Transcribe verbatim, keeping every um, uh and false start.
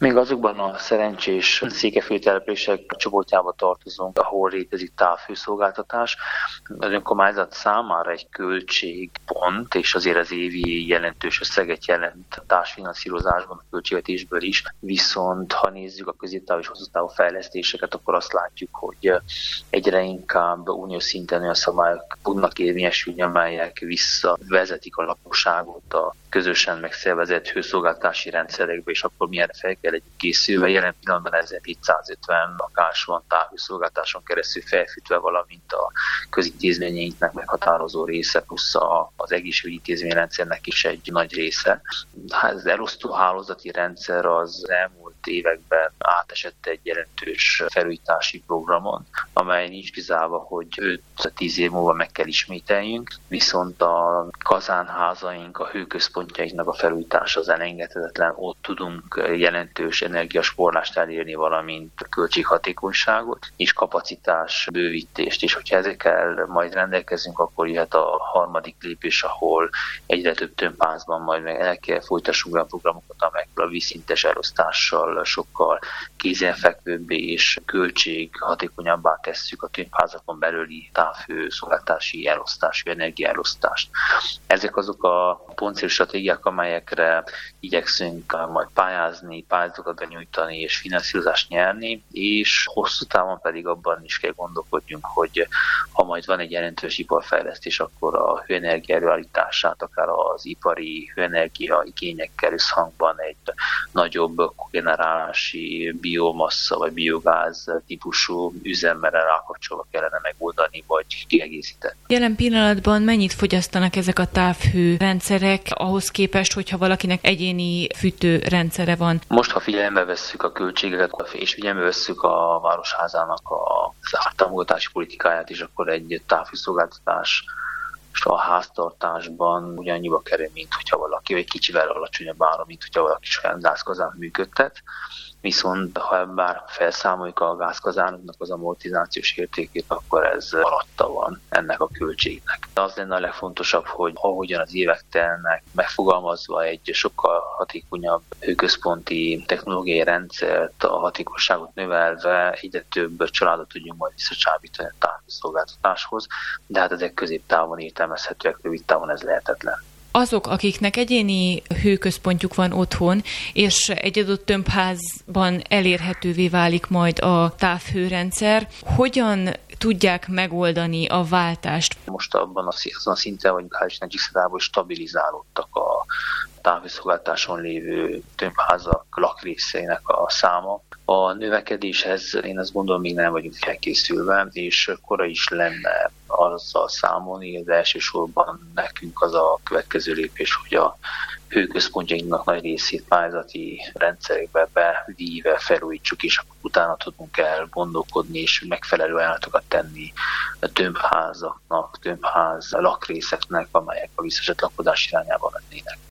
Még azokban a szerencsés székelyföldi települések csoportjába tartozunk, ahol létezik távhőszolgáltatás. Az önkormányzat számára egy költségpont, és azért az évi jelentős összeget jelent társfinanszírozásban, a költségvetésből is. Viszont ha nézzük a középtávú és hosszú távú fejlesztéseket, akkor azt látjuk, hogy egyre inkább uniós szinten olyan szabályok tudnak érvényesülni, amelyek visszavezetik a lakosságot a közösen megszervezett hőszolgáltatási rendszerekbe, és akkor milyen fel kell együtt készülve. Jelen pillanatban ezerhétszázötven lakás van távhőszolgáltáson keresztül felfűtve, valamint a közintézményeinknek meghatározó része, plusz az egészségügyi intézményrendszernek is egy nagy része. Az elosztó hálózati rendszer az elmúlt években átesett egy jelentős felújítási programon, amely nincs kizárva, hogy öt-tíz év múlva meg kell ismételjünk, viszont a kazánházaink, a hőközpontjainknak a felújítása az elengedhetetlen, ott tudunk jelentős energiaspórlást elérni, valamint költséghatékonyságot és kapacitás bővítést, és hogyha ezekkel majd rendelkezünk, akkor jöhet a harmadik lépés, ahol egyre több tömbházban majd meg el kell folytassunk olyan programokat, amelyekkel a vízszintes elosztással sokkal kézenfekvőbbé és költséghatékonyabbá tesszük a tömbházakon belüli távhőszolgáltási elosztást, energiaelosztást. Ezek azok a pontcél stratégiák, amelyekre igyekszünk majd pályázni, pályázatokat benyújtani és finanszírozást nyerni, és hosszú távon pedig abban is kell gondolkodjunk, hogy ha majd van egy jelentős iparfejlesztés, akkor a hőenergia előállítását, akár az ipari hőenergia igényekkel összhangban egy nagyobb kogenerálási biomassa vagy biogáz típusú üzemmel rákapcsolva kellene megoldani, vagy kiegészíteni. Jelen pillanatban mennyit fogyasztanak ezek a távhőrendszerek ahhoz képest, hogyha valakinek egyéni fűtőrendszere van? Most, ha figyelembe vesszük a költségeket, és figyelembe vesszük a városházának az ártámogatási politikáját is, akkor egy távhőszolgáltatás és a háztartásban ugyannyiba kerül, mint hogyha valaki egy kicsivel alacsonyabb ára, mint hogyha valaki saját gázkazánt működtet. Viszont ha bár felszámoljuk a gázkazánoknak az amortizációs értékét, akkor ez alatta van ennek a költségnek. De az lenne a legfontosabb, hogy ahogyan az évek telnek, megfogalmazva egy sokkal hatékonyabb hőközponti technológiai rendszert, a hatékonyságot növelve egyre több családot tudjunk majd visszacsábítani a távhőszolgáltatáshoz, de hát ezek középtávon értelmezhetőek, rövid távon ez lehetetlen. Azok, akiknek egyéni hőközpontjuk van otthon, és egy adott tömbházban elérhetővé válik majd a távhőrendszer, hogyan tudják megoldani a váltást? Most abban azon a szinten, hogy hál' Istennek igazából stabilizálódtak a távhőszolgáltáson lévő tömbházak lakrészeinek a száma. A növekedéshez én azt gondolom, még nem vagyunk felkészülve, és korai is lenne azzal számolni, hogy elsősorban nekünk az a következő lépés, hogy a hőközpontjainknak nagy részét pályázati rendszerekbe bevíve felújítsuk, és akkor utána tudunk el gondolkodni, és megfelelő ajánlatokat tenni a tömbházaknak, tömbház lakrészeknek, amelyek a visszaesett lakodás irányába mennének.